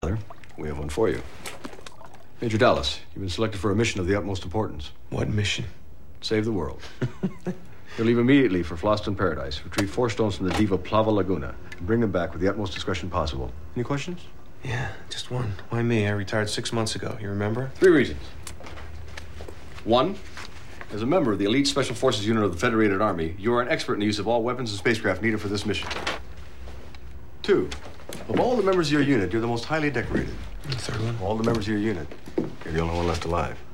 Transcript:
We have one for you. Major Dallas, you've been selected for a mission of the utmost importance. What mission? Save the world. You'll leave immediately for Floston Paradise. Retrieve 4 stones from the Diva Plava Laguna and bring them back with the utmost discretion possible. Any questions? Yeah, just one. Why me? I retired 6 months ago. You remember? 3 reasons. 1, as a member of the elite Special Forces unit of the Federated Army, you are an expert in the use of all weapons and spacecraft needed for this mission. 2, of all the members of your unit, you're the most highly decorated. The third one? Of all the members of your unit, you're the only one left alive.